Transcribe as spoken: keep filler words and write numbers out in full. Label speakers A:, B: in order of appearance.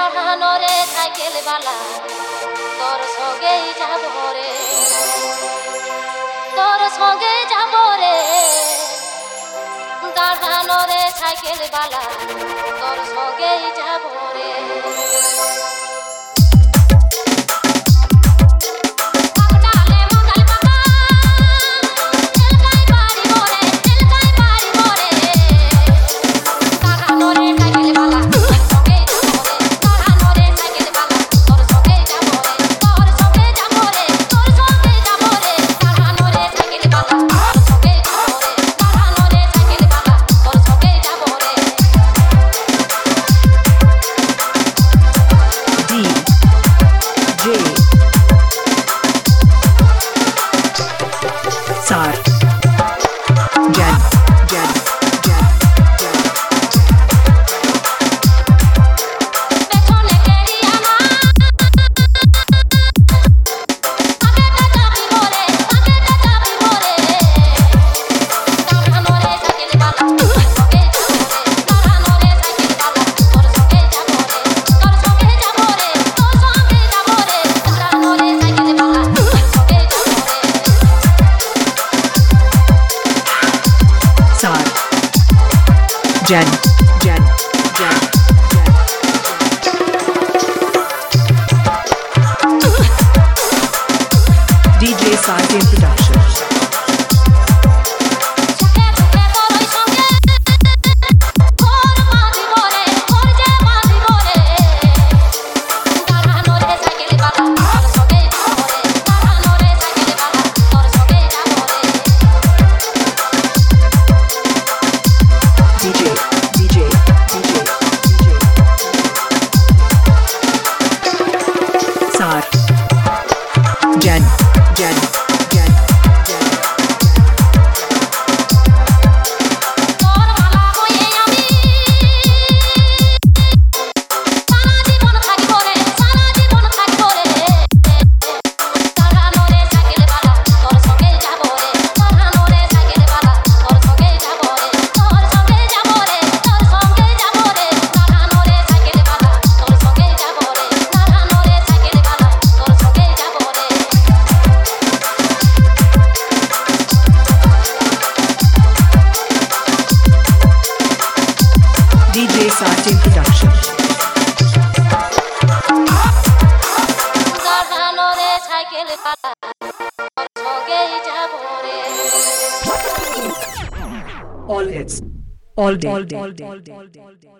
A: দাঁড়ানোরে cycle বালা তোর সঙ্গেই যাব রে তোর সঙ্গে যাব রে দাঁড়ানোরে সাইকেল বালা তোর সঙ্গেই যাব রে
B: Sar Jan Jan Jan
A: পেছনে কেরি আমার আগেটা যাবি মোরে আগেটা যাবি মোরে দাঁড়ানোরে সাইকেল বালা তোর সঙ্গে যাব রে দাঁড়ানোরে সাইকেল বালা তোর সঙ্গে যাব রে তোর সঙ্গে যাব রে তোর সঙ্গে যাব রে দাঁড়ানোরে সাইকেল বালা তোর সঙ্গে যাব রে
B: Sar Jan Jan Jan Jan D J Sartin Productions
A: সুখে সুখে তোরই সঙ্গে ঘর বাঁধিব রে ঘর যে বাঁধিব রে দাঁড়ানোরে সাইকেল বালা তোর সঙ্গে যাব রে দাঁড়ানোরে সাইকেল বালা তোর সঙ্গে যাব রে
B: D J D J D J D J Sar Jan Jan Jan Jan
A: তোর মালা হয়ে আমি সারা জীবন থাকিব রে সারা জীবন থাকিব রে দাঁড়ানোরে সাইকেল বালা তোর সঙ্গে যাব রে দাঁড়ানোরে সাইকেল বালা তোর সঙ্গে যাব রে তোর সঙ্গে যাব রে তোর সঙ্গে যাব রে দাঁড়ানোরে সাইকেল বালা তোর সঙ্গে যাব রে দাঁড়ানোরে সাইকেল বালা তোর সঙ্গে যাব রে
B: D J Sartin Productions
A: দাঁড়ানোরে সাইকেল বালা তোর সঙ্গেই যাব রে
B: All hits all day all day all day